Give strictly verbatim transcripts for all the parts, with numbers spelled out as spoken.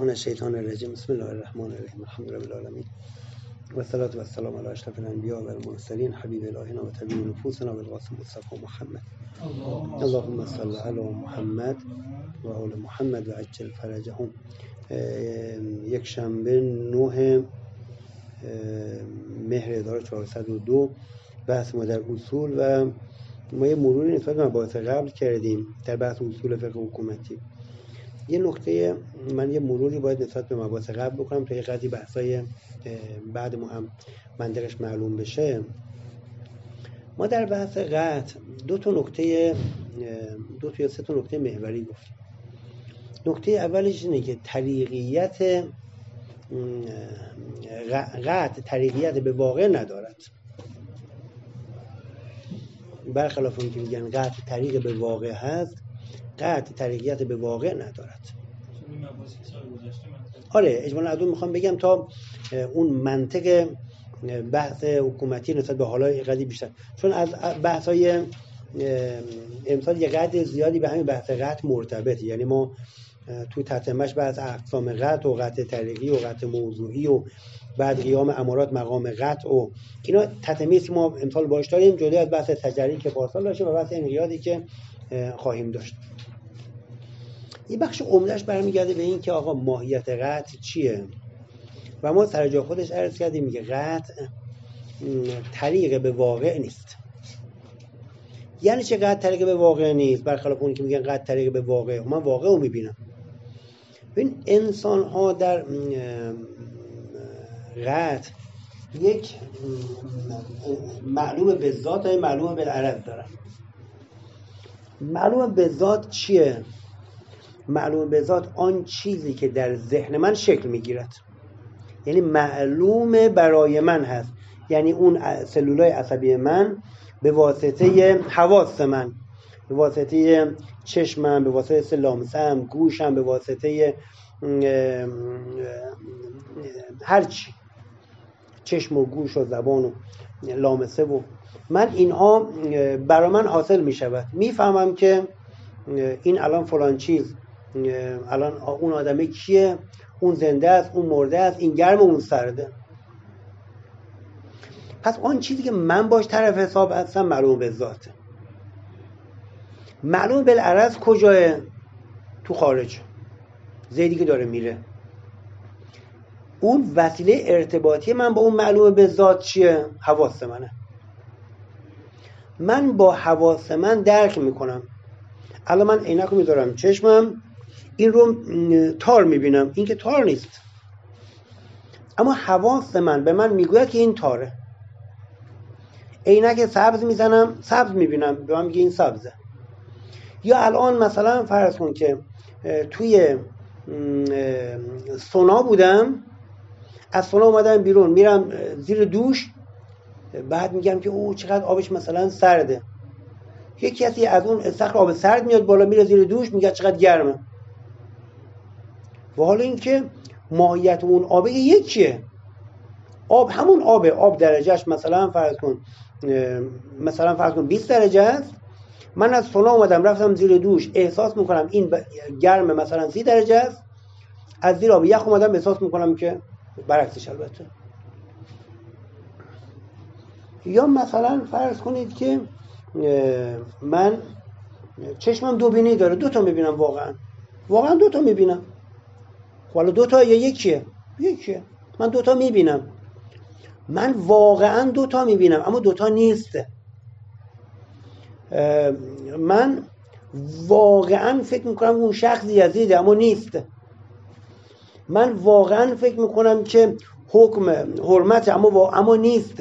من الشیطان الرجیم. بسم الله الرحمن الرحیم. الحمد لله رب العالمین و الصلاة و السلام علی اشرف الانبیاء و المرسلین حبیب الهنا و طبیب نفوسنا و القاسم مصطفی محمد. اللهم صل علی محمد و آل محمد و عجل فرجهم. یک شنبه نه مهر هزار و چهارصد و دو، بحث ما در اصول و ما یه مروری نسبت به مباحث قبل کردیم در بحث اصول فقه حکومتی. یه نکته من یه مروری باید نسبت به مباحث قبل بکنم تا یه قضیه بحثای بعد ما هم منطقش معلوم بشه. ما در بحث قطع دو تا نکته دو تا یا سه تا نکته محوری گفتیم. نکته اولش اینه که طریقیت قطع طریقیت به واقع ندارد، برخلاف اون که میگن قطع طریق به واقع هست، قطع طریقیت به واقع ندارد. آره اجمالا از اون میخوام بگم تا اون منطق بحث حکومتی نسبت به حالای قضیه بیشتر، چون از بحثای امثال یه قدر زیادی به همین بحث قطع مرتبطه. یعنی ما تو تتمهش بحث اقسام قطع و قطع طریقی و قطع موضوعی و بعد قیام امارات مقام قطع و اینا تتمه‌ای که ما امثال باش داریم، جدا از بحث تجری که پارسال داشته و بحث انقیادی که خواهیم داشت. یه بخش عمدهش برمیگرده به این که آقا ماهیت قطع چیه و ما سر جا خودش عرض کردیم میگه قطع طریق به واقع نیست. یعنی چه قطع طریق به واقع نیست؟ برخلاف اون که میگن قطع طریق به واقع، من واقع رو میبینم. ببین انسان ها در قطع یک معلوم به ذات و معلوم بالعرض دارن. معلوم به ذات چیه؟ معلوم به ذات آن چیزی که در ذهن من شکل میگیرد، یعنی معلوم برای من هست. یعنی اون سلولای عصبی من به واسطه حواس من، به واسطه چشمم، به واسطه لامسم، گوشم، به واسطه هرچی، چشم و گوش و زبان و لامسه و من، اینها برای من حاصل می شود. می فهمم که این الان فلان چیز، الان اون آدمه کیه، اون زنده است، اون مرده است، این گرم و اون سرده. پس آن چیزی که من باش طرف حساب هستم معلوم به ذاته. معلوم بالعرض کجاه؟ تو خارج، زیدی که داره میره. اون وسیله ارتباطی من با اون معلوم به ذات چیه؟ حواس منه. من با حواس من درک میکنم. الان من عینک رو میذارم چشمم، این رو تار میبینم، این که تار نیست، اما حواس من به من میگوید که این تاره. عینک سبز میزنم، سبز میبینم، به من میگه این سبزه. یا الان مثلا فرض کن که توی سونا بودم، از سونا اومدم بیرون، میرم زیر دوش، بعد میگم که او چقدر آبش مثلا سرده. یک کسی از اون استخر آب سرد میاد بالا، میره زیر دوش، میگه چقدر گرمه. و حالا این که ماهیت اون آبه یکیه. آب همون آبه، آب درجهش مثلا فرض کن مثلا فرض کن بیست درجه است. من از سونا اومدم رفتم زیر دوش، احساس میکنم این گرمه مثلا سی درجه است. از زیر آب یخ اومدم احساس میکنم که برعکسش. البته یا مثلا فرض کنید که من چشمم دو بینی داره، دو تا میبینم، واقعا واقعا دو تا میبینم. حالا دو تا یا یکیه؟ یکیه. من دو تا میبینم، من واقعا دو تا میبینم، اما دو تا نیست. من واقعا فکر میکنم اون شخص یزیده، اما نیست. من واقعا فکر میکنم که حکم حرمت، اما اما نیست.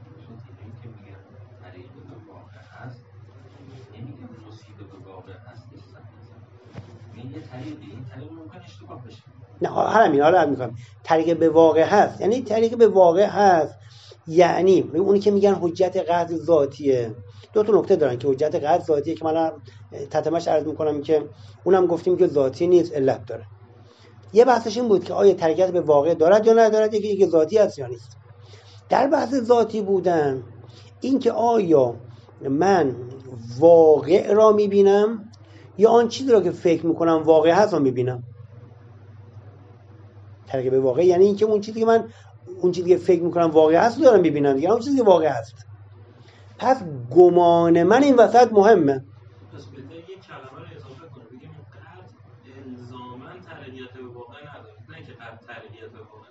نه همین حالا میگم طریق به واقع هست. یعنی طریق به واقع هست یعنی اونی که میگن حجت قطع ذاتیه. دو تا نکته دارن که حجت قطع ذاتیه که من تتمه‌اش عرض میکنم که اونم گفتیم که ذاتی نیست، علت داره. یه بحثش این بود که آیا طریقت به واقع دارد یا ندارد، یکی که ذاتی است یا نیست. در بحث ذاتی بودن این که آیا من واقع را میبینم یا آن چیزی را که فکر میکنم واقع هست را میبینم. ترقی به واقع یعنی اینکه اون چیزی که من اون چیزی که فکر میکنم واقع هست رو دارم ببینم دیگه، اون چیزی که واقع هست. پس گمان من این وسط مهمه. پس بهتره یک کلمه رو اضافه کنه بگیم قطع الزاماً ترقیت به واقع نداره، نه اینکه قطع ترقیت به واقع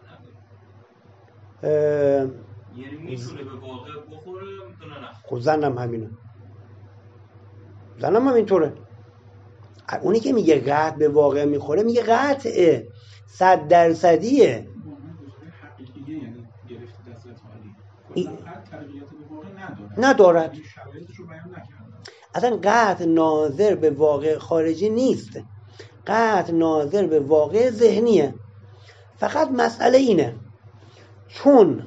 نداره. یعنی میتونه به واقع بخوره، میتونه نخوره. خب زنم همینه، زنم هم اینطوره. اونی که میگه قطع به واقع میخوره میگه قطعه صد درصدیه. حقیقیه یعنی گرفت دست حالی. قطع ترقیت به واقع نداره. ندارد. شرایطش رو بیان نکردن. اصلا قطع ناظر به واقع خارجی نیست. قطع ناظر به واقع ذهنیه. فقط مسئله اینه چون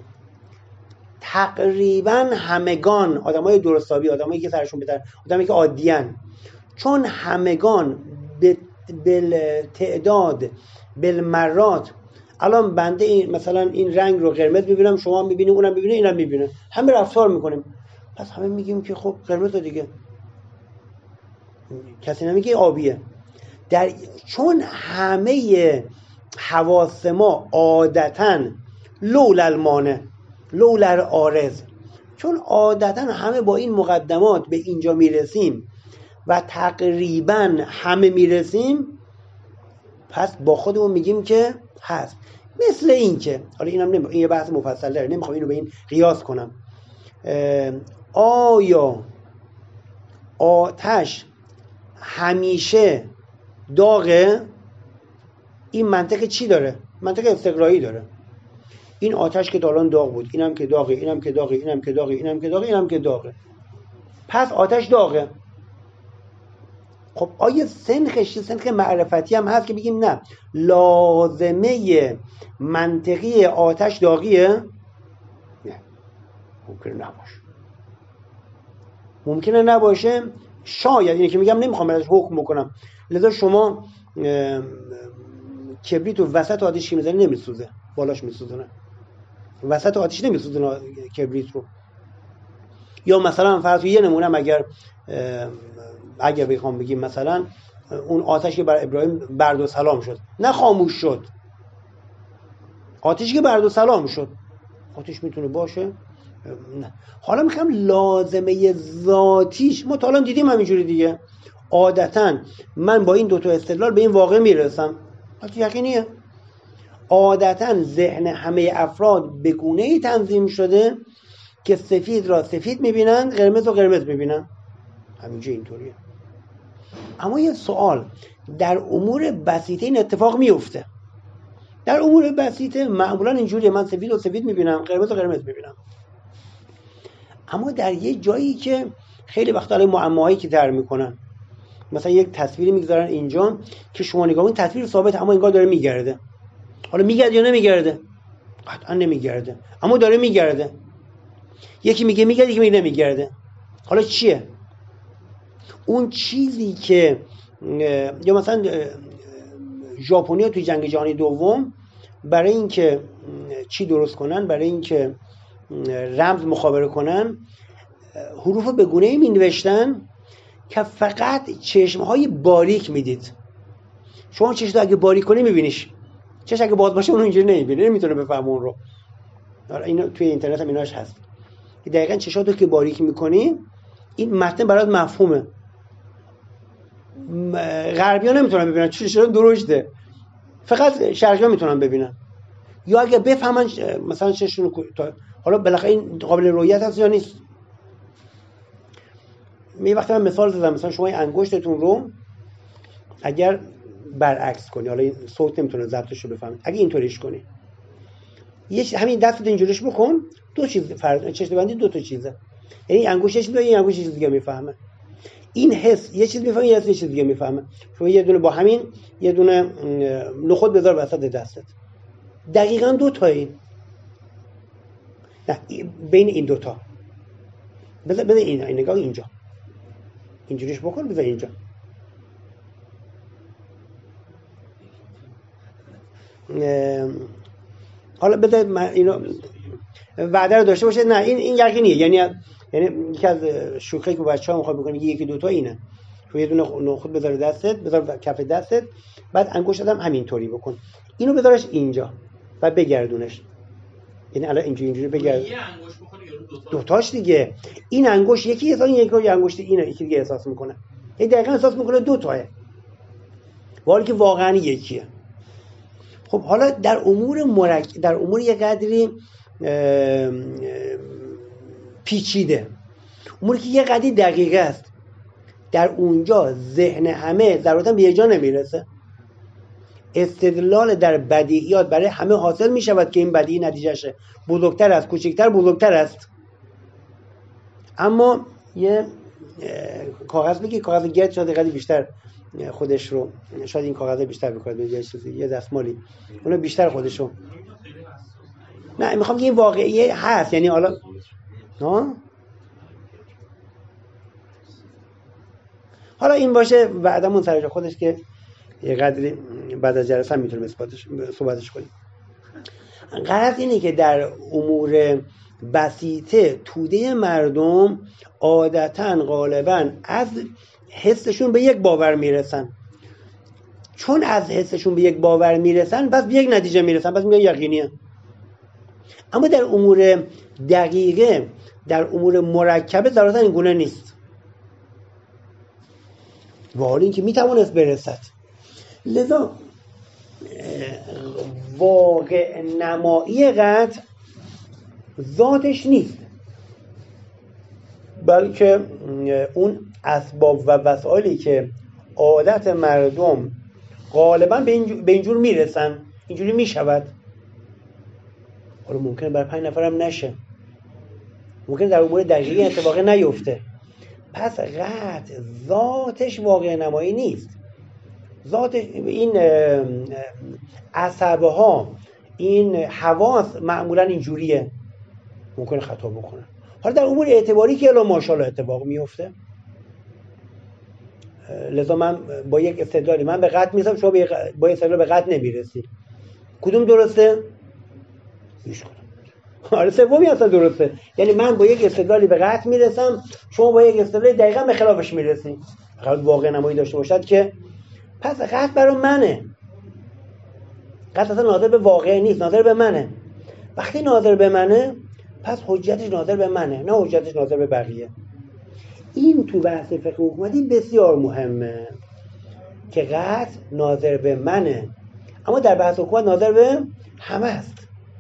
تقریبا همگان آدمای درستابی، آدمایی که سرشون بهتر، آدمایی که عادیان، چون همگان به تعداد بالمرات، الان بنده این مثلا این رنگ رو قرمز میبینم، شما میبینیم، اونم میبینه، اینم میبینه، همه رفتار میکنیم، پس همه میگیم که خب قرمز دیگه، کسی نمیگه آبیه. در چون همه حواس ما عادتاً لولا المانع لولا العارض، چون عادتاً همه با این مقدمات به اینجا میرسیم و تقریباً همه میرسیم، پس با خودمون میگیم که هست. مثل این که حالا اینم نمی... این یه بحث مفصل داره، نمیخوام اینو به این قیاس کنم. آیا آتش همیشه داغه؟ این منطق چی داره؟ منطق استقرایی داره. این آتش که الان داغ بود، اینم که داغه، اینم که داغه، اینم که داغه، اینم که داغه، اینم که داغه، پس آتش داغه. خب آیا سنخش سنخ معرفتی هم هست که بگیم نه لازمه منطقی آتش داغیه؟ نه، ممکنه نباشه. ممکنه نباشه. شاید اینه که میگم نمیخوام ازش حکم بکنم. لذا شما کبریت رو وسط آتیش که میزنی نمیسوزه، بالاش میسوزونه. وسط آتیش نمیسوزونه کبریت رو. یا مثلا فرض یه نمونه، اگر اگر بخوام بگیم مثلا اون آتش که بر ابراهیم برد و سلام شد، نه خاموش شد، آتشی که برد و سلام شد، آتش میتونه باشه؟ نه. حالا میخوام لازمه ذاتیش، ما تا الان دیدیم همینجوری دیگه، عادتاً من با این دوتا استدلال به این واقع میرسم، حتی یقینیه. عادتاً ذهن همه افراد به گونه‌ای تنظیم شده که سفید را سفید میبینن، قرمز را قرمز میبینن، همینجا اینطوریه. اما یه سوال، در امور بسیطه این اتفاق میفته. در امور بسیطه معمولا اینجوریه، من سفید و سفید میبینم، قرمز و قرمز میبینم. اما در یه جایی که خیلی وقتا علی معماهایی که در میکنن، مثلا یک تصویری میگذارن اینجا که شما نگاه کنید تصویر ثابت، اما انگار داره میگرده. حالا میگرده یا نمیگرده؟ قطعا نمیگرده، اما داره میگرده. یکی میگه میگرده، یکی میگه نمیگرده. حالا چیه؟ اون چیزی که یا مثلا ژاپنی‌ها توی جنگ جهانی دوم برای اینکه چی درست کنن، برای اینکه رمز مخابره کنن، حروف به گونه‌ای می نوشتن که فقط چشمهای باریک میدید. شما چشم اگه باریک کنی میبینیش، چشم اگه باز باشه اون اینجوری نمیبینه، نمیتونه بفهمه اون رو. اینو توی اینترنت هم ایناش هست. دقیقاً چشاتو که باریک میکنی این متن برات مفهومه. غربی‌ها نمیتونن ببینن، چششون درشته، فقط شرقی‌ها میتونن ببینن. یا اگه بفهمن مثلا چششون، حالا بالاخره این قابل رؤیت هست یا نیست. می وقتی من مثال زدم، مثلا شما این انگشتتون رو اگر برعکس کنی، حالا این صوت نمیتونه ضبطش رو بفهمه، اگه اینطوریش کنی، یه همین دستت اینجوریش بکن، دو چیز فرق، چشم بندی دو تا چیزه، یعنی انگشت یه چیز دیگه، این انگشت یه چیز دیگه میفهمه. این حس یه چیز میفهمه، یه حس یه چیز دیگه میفهمه. شما یه دونه با همین یه دونه نخود بذار وسط دستت، دقیقاً دو تا این، نه بین این دو تا بذار بذار این این نگاه اینجا اینجوریش بکن، بذار اینجا. حالا بذار من اینو وعده رو داشته باشه. نه این این یقینیه، یعنی یعنی یکی از شوخی که بچه‌ها میخواد بکنه یکی دو تا اینه. شما یه دونه نخود بذار دستت، بذار کف دستت، بعد انگشتت هم همینطوری بکن، اینو بذارش اینجا و بگردونش. یعنی الان اینجوری اینجوری بگرد. یه انگشت بخوره یا دو تا؟ دو تاش دیگه. این انگشت یکی احساس، یکی انگشت اینو یکی دیگه احساس میکنه. یعنی دقیقاً احساس میکنه دو تاه. ولی که واقعا یکیه. خب حالا در امور مرکب، در امور یه قدری پیچیده، اموری که یه قدری دقیقه است، در اونجا ذهن همه ضرورتا به یه جا نمیرسه. استدلال در بدیهیات برای همه حاصل می شود که این بدیهی نتیجهشه بزرگتر است، کوچکتر بزرگتر است. اما یه کاغذ بگی، کاغذ گرد شاید قدری بیشتر خودش رو، شاید این کاغذ بیشتر بکنه، یه چیزی، یه دستمالی اونو بیشتر خودش رو، نه میخوام که این واقعی هست. یعنی حالا ها حالا این باشه بعدمون سر جا خودش که یه قدری بعد از جلسه هم میتونیم اثباتش صحبتش کنیم. غرض اینه که در امور بسیطه توده مردم عادتاً غالباً از حسشون به یک باور میرسن. چون از حسشون به یک باور میرسن پس به یک نتیجه میرسن، پس میگن یقینیه. اما در امور دقیقه، در امور مرکبه ضرورتاً این گونه نیست، و حالا این که میتوانست برسد. لذا واقع نمایی قطع ذاتش نیست، بلکه اون اسباب و وسایلی که عادت مردم غالبا به اینجور میرسن، اینجوری میشود. حالا ممکنه بر پنج نفرم نشه، ممکنه در امور دقیقی اتفاقی نیفته. پس قطع ذاتش واقع نمایی نیست. ذات این عصبه ها، این حواس معمولا اینجوریه، ممکنه خطا بکنه. حالا در امور اعتباری که الا ماشاءالله اتفاق میفته، لذا من با یک استدلالی من به قطع میرسم، شما با استدلال به قطع نمیرسی. کدوم درسته؟ هیچ کدوم. آره سومی اصلا درسته. یعنی من با یک استدلالی به قطع میرسم، شما با یک استدلالی دقیقاً به خلافش میرسی. فقط واقع نمایی داشته باشد که پس قطع برای منه. قطع اصلا ناظر به واقع نیست، ناظر به منه. وقتی ناظر به منه پس حجتش ناظر به منه، نه حجتش ناظر به بقیه. این تو بحث فقه حکومتی بسیار مهمه که قطع ناظر به منه، اما در بحث حکومت ناظر به همه است.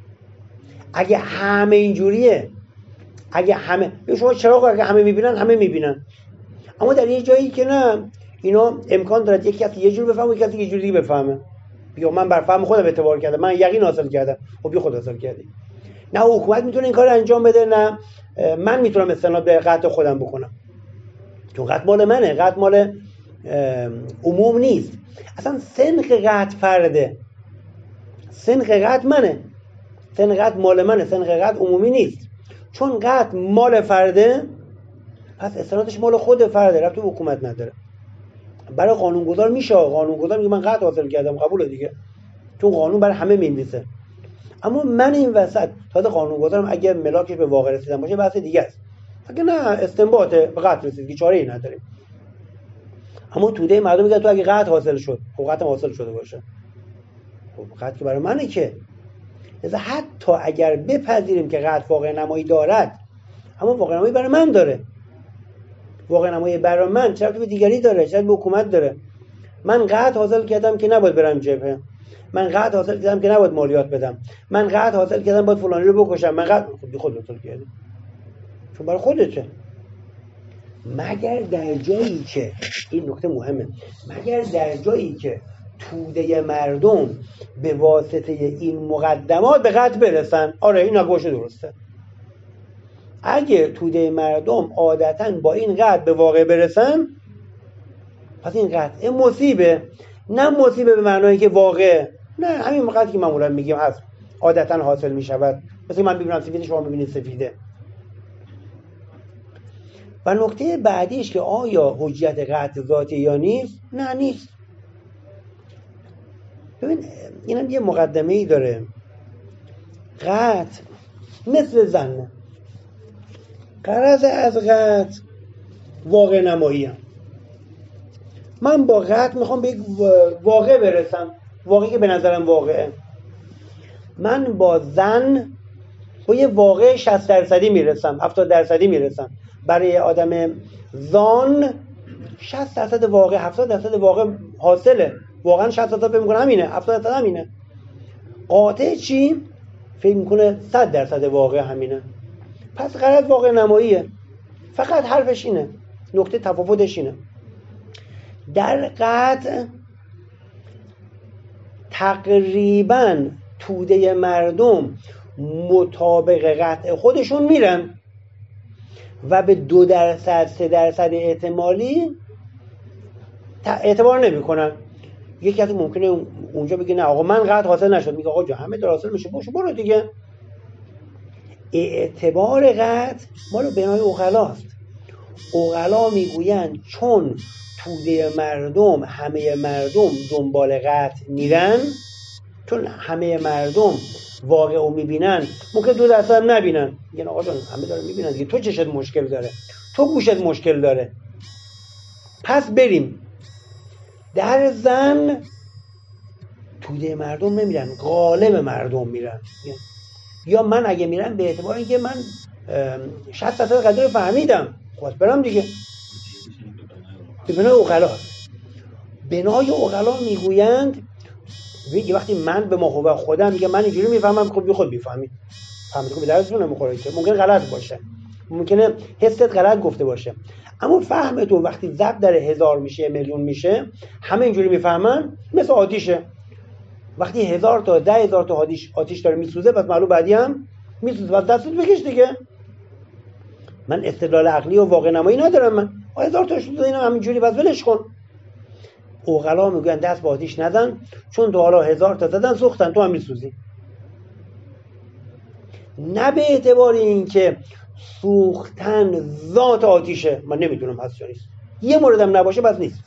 اگه همه اینجوریه، اگه همه، شما چراغ اگه همه میبینن همه میبینن، اما در یه جایی که نه، اینا امکان داره یک کسی یه جور بفهمه، یک کسی یه جوری دیگه بفهمه. بیا من بر فهم خودم اعتبار کردم، من یقین حاصل کردم، خب بیا خود حاصل کردی. نه حکومت میتونه این کار انجام بده، نه من میتونم استناد به قطع خودم بکنم، چون قطع مال منه، قطع مال عموم نیست. اصلا سنخ قطع فرده، سنخ قطع منه، سنخ قطع مال منه، سنخ قطع عمومی نیست. چون قطع مال فرده پس استنادش مال خود فرده، ربطی به حکومت نداره. برای قانونگذار میشه، قانونگذار میگه من قطع حاصل کردم، قبوله دیگه، چون قانون برای همه می‌نویسه. اما من این وسط تازه قانونگذارم، اگه ملاکش به واقع رسیدن باشه بحث دیگه است. اگه نه استنباطه به قطع رسید که چاره‌ای نداریم. اما توده مردم میگه تو اگه قطع حاصل شد، خب قطع حاصل شده باشه، خب قطع که برای منه که. لذا حتی اگر بپذیریم که قطع واقع نمایی دارد، اما واقع نمایی برای من داره. واقع نمایی برای من چرا به دیگری داره، چرا به حکومت داره. من قطع حاصل کردم که نباید برم جبهه، من قطع حاصل کردم که نباید مالیات بدم، من قطع حاصل کردم باید فلانی رو بکشم، من قطع خود خود حاصل کردم چون برای خودته. مگر در جایی که این نکته مهمه، مگر در جایی که توده مردم به واسطه این مقدمات به قطع برسن، آره این نگوشه درسته. اگه توده مردم عادتاً با این قطع به واقع برسن، پس این قطع مصیبه، نه مصیبه به معنایی که واقع، نه همین قطعی که معمولا میگیم هست، عادتاً حاصل میشود. مثل من ببینم سفیده، شما ببینید سفیده. و نکته بعدیش که آیا حجت قطع ذاتی یا نیست؟ نه نیست. ببین اینم یه مقدمه ای داره. قطع مثل ظنه، غرض از قطع واقع نمایی هم. من با قطع میخوام به یک واقع برسم، واقعی که به نظرم واقعه. من با ظن با یه واقع شصت درصدی میرسم، هفتاد درصدی میرسم. برای آدم ظان شصت درصد واقع، هفتاد درصد واقع حاصله. واقعا شصت درصد فکر میکنه همینه، هفتاد درصد همینه. قاطع چی؟ فکر میکنه صد درصد واقع همینه. پس غلط واقع نماییه، فقط حرفش اینه، نقطه تفاوتش اینه. در قطع تقریبا توده مردم مطابق قطع خودشون میرن و به دو درصد سه درصد احتمالی اعتبار نمی کنن. یکی از ممکنه اونجا بگه نه آقا من قطع حاصل نشد، میگه آقا جا همه در حاصل میشه، باشه برو دیگه. اعتبار قطع مالو بنای عقلاست. عقلا میگویند چون توده مردم، همه مردم دنبال قطع میرن، چون همه مردم واقع رو میبینن، ممکن دو درصد هم نبینن، میگن آقا جان همه دارن میبینن دیگه، تو چشت مشکل داره، تو گوشت مشکل داره، پس بریم. در ظن توده مردم نمیرن، غالب مردم میرن. یا من اگه میرم به اعتبار اینکه من شصت درصد قضیه رو فهمیدم، خواست برم دیگه. به بنای عقلا، بنای عقلا میگویند یه وقتی من به مخاطب خودم میگم من اینجوری میفهمم، خب بی خود میفهمی، فهمیدی که به درستون نمیخوره، که ممکن غلط باشه، ممکنه حست غلط گفته باشه، اما فهم تو وقتی ضرب در هزار میشه، میلیون میشه، همه اینجوری میفهمن، مثل آتیشه. وقتی هزار تا ده هزار تا آتیش آتیش داره میسوزه، پس معلوم بعدی هم میسوزه، پس دستت بکش دیگه. من استدلال عقلی و واقع نمایی ندارم، من هزار تا سوزه اینا همینجوری بس ولش کن. عقلا میگن دست به آتیش نزن، چون تو حالا هزار تا زدن سوختن، تو هم میسوزی. نه به اعتبار این که سوختن ذات آتیشه، من نمیدونم هست یا نیست، یه موردم نباشه بس نیست.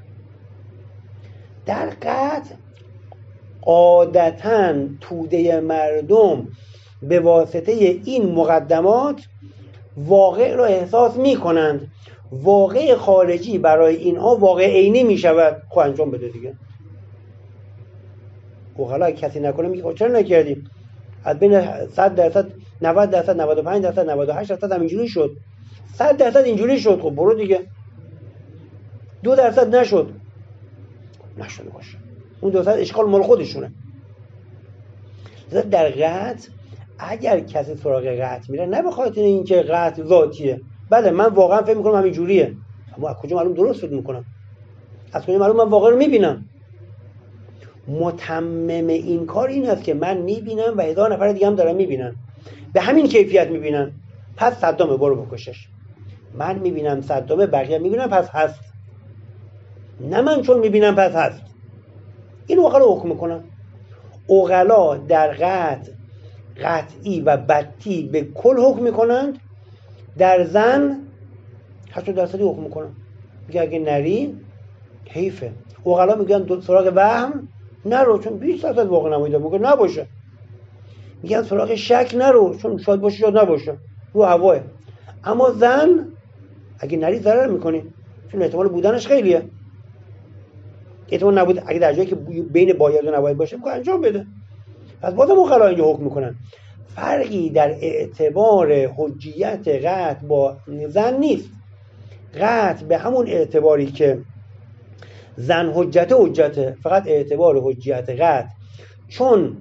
در قطع عادتاً توده مردم به واسطه این مقدمات واقع را احساس می کنند. واقع خارجی برای اینها واقع عینی می شود. خب انجام بده دیگه. خب حالا اگه کسی نکنه میگه چرا نکردی؟ از بین صد درصد نود درصد نود و پنج درصد نود و هشت درصد هم اینجوری شد، صد درصد اینجوری شد، خب برو دیگه. دو درصد نشد، نشده باشه، اون دو درصد اشکال مال خودشونه. در قطع اگر کسی سراغ قطع میره، نه به خاطر اینکه قطع ذاتیه، بله من واقعا فکر میکنم همین جوریه، اما از کجا معلوم درست فکر میکنم؟ از کجا معلوم من واقعا رو میبینم؟ متمم این کار این است که من میبینم و هزار نفر دیگه هم دارن میبینن، به همین کیفیت میبینن، پس صدامه برو بکشش. من میبینم صدامه، بقیه میبینن پس هست، نه من چون میبینم پس هست. این عقلا حکم میکنن. عقلا در قطع قطعی و بطی به کل حکم میکنند، در ظن هشتاد درصدی حکم میکنن. میگه اگه نری حیفه. عقلا میگن سراغ وهم نرو، چون بیست درصد واقع نمایی داره، ممکن نباشه. میگن سراغ شک نرو، چون شاید باشه شاید نباشه، رو هواه. اما ظن اگه نری ضرر میکنی، چون احتمال بودنش خیلیه. احتمال نبود اگه در جایی که بین باید و نباید باشه میگه انجام بده. پس بازم عقلا اینجا حکم میکنن. فرقی در اعتبار حجیت قطع با ظن نیست. قطع به همون اعتباری که ظن حجت حجته، فقط اعتبار حجیت قطع چون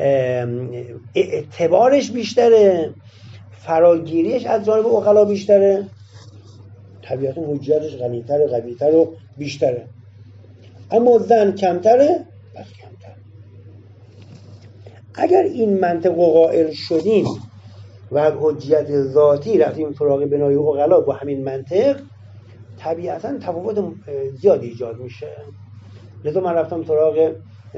اعتبارش بیشتره، فراگیریش از جانب عقلا بیشتره، طبیعتا حجیتش غنی‌تر و قوی‌تر و بیشتره. اما ظن کمتره، پس کمتر. اگر این منطق قائل شدیم و از حجیت ذاتی رفتیم سراغ بنای عقلا با همین منطق، طبیعتا تفاوت زیادی ایجاد میشه. لذا من رفتم سراغ،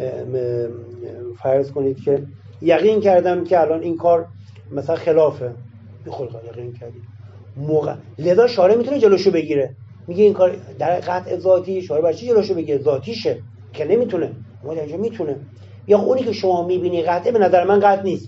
فرض کنید که یقین کردم که الان این کار مثلا خلافه، خود یقین کردی موقع، لذا شارع میتونه جلوشو بگیره، میگه این کار در قطع ذاتی، شارع برای چی جلوشو بگیره؟ ذاتیشه که نمیتونه، اما در اینجا میتونه. یا اونی که شما میبینی قطعه، به نظر من قطع نیست.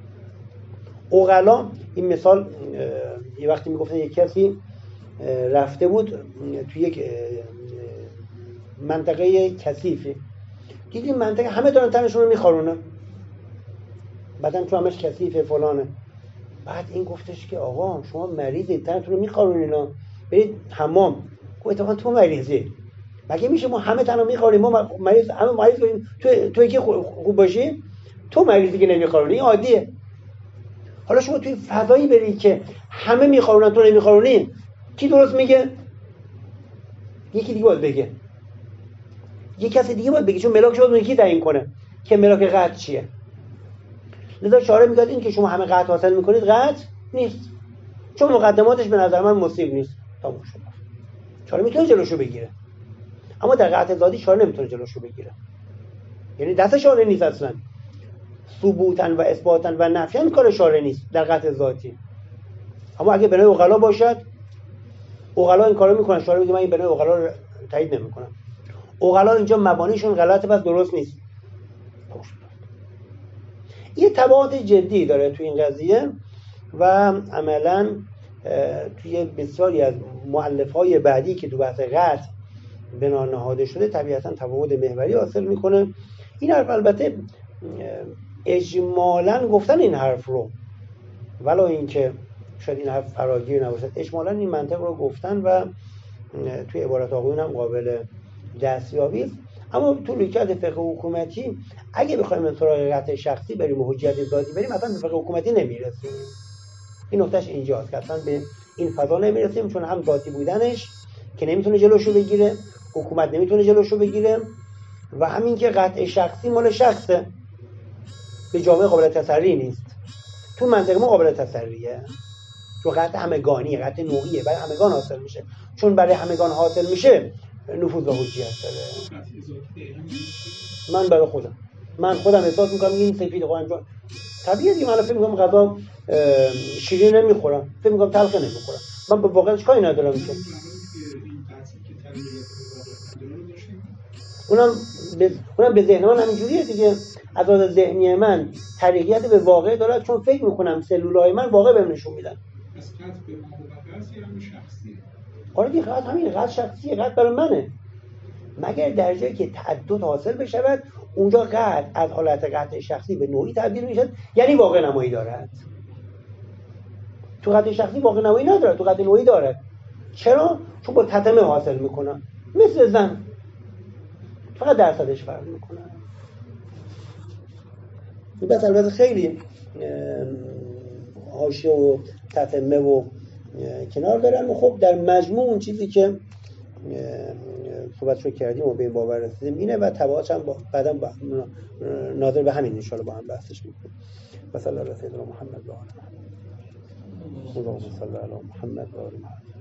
عقلا این مثال یه وقتی میگفتن یک کسی رفته بود توی یک منطقه کثیفی، دیدیم منطقه همه دارن تنشون رو میخارونن، بدن تو همش کثیفه فلانه. بعد این گفتش که آقا شما مریضید، تنتون رو میخارونینا، برید حمام. گفت اتفاقا تو مریضی، مگه میشه ما همه تنو میخارونیم، ما مریض همه مریض باشیم تو تو که خوب باشی، تو مریضی که نمیخارونی، این عادیه. حالا شما توی فضایی برید که همه میخارونن تو نمیخارونی، کی درست میگه؟ یکی دیگه باید بگه، یه کسی دیگه باید بگه، چون ملاکش باید یکی تعیین کنه که ملاک قطع چیه. لذا شارع میگه این که شما همه قطع حاصل میکنید قطع نیست، چون مقدماتش به نظر من مصیب نیست. تموم شد. شارع میتونه جلوشو بگیره، اما در قطع ذاتی شارع نمیتونه جلوشو بگیره، یعنی دست شارع نیست اصلا. ثبوتن و اثباتن و نفیان کار شارع نیست در قطع ذاتی. اما اگه بنای عقلا باشد، عقلا این کارو میکنن، شارع میگه من این بنای عقلا رو تایید نمیکنم. عقلا اینجا مبانیشون غلطه، پس درست نیست. یه تبعات جدی داره تو این قضیه و عملاً توی بسیاری از مؤلفه‌های بعدی که تو بحث قطع بنا نهاده شده طبیعتاً تفاوت محوری حاصل میکنه. این حرف البته اجمالاً گفتن این حرف رو، ولو اینکه شاید این حرف فراگیر نباشد، اجمالاً این منطق رو گفتن و توی عبارت آقایون هم قابل دستیابی است. اما تو رویکرد فقه حکومتی اگه بخوایم سراغ قطع شخصی بریم و حجیت ذاتی بریم، اصلا به فقه حکومتی نمیرسیم. این نکتهش اینجاست که اصلا به این فضا نمیرسیم، چون هم ذاتی بودنش که نمیتونه جلوشو بگیره، حکومت نمیتونه جلوشو بگیره، و همین که قطع شخصی مال شخصه، به جامعه قابل تسری نیست. تو منطقه ما قابل تسریه، چون قطع همگانیه، قطع نوعیه، برای همگان حاصل میشه. چون برای همگان حاصل میشه نفوذ و حجیت داره. من برای خودم من خودم احساس میکنم این سفید قرآن جان طبیعیه دیگه، من فکر میکنم غذا شیرین نمیخورم، فکر میکنم تلخ نمیخورم، من به واقعیتش کاری ندارم. که اونم به اونم به ذهن من همینجوریه دیگه، از لحاظ ذهنی من طریقیت به واقع داره، چون فکر میکنم سلولای من واقع بهم نشون میدن. از قطع به موقعیت یا شخصیه؟ آره دیگه، قطع همین قطع شخصیه، قطع برای منه. مگر در جایی که تعدد حاصل بشود، اونجا قطع از حالت قطع شخصی به نوعی تبدیل میشد، یعنی واقع نمایی دارد. تو قطع شخصی واقع نمایی نداره، تو قطع نوعی داره. چرا؟ چون با تتمه حاصل میکنن، مثل زن، فقط درصدش فرق میکنه. این بس البته خیلی حاشیه و تتمه و کنار دارن. و خب در مجموع اون چیزی که صحبت رو کردیم و به این باور رسیدیم اینه، و تبعاتش هم بعداً با ناظر به همین ان شاء الله با هم بحثش میکنیم. و صلی الله علی سیدنا محمد و آله محمد. اللهم صل علی محمد و آل محمد.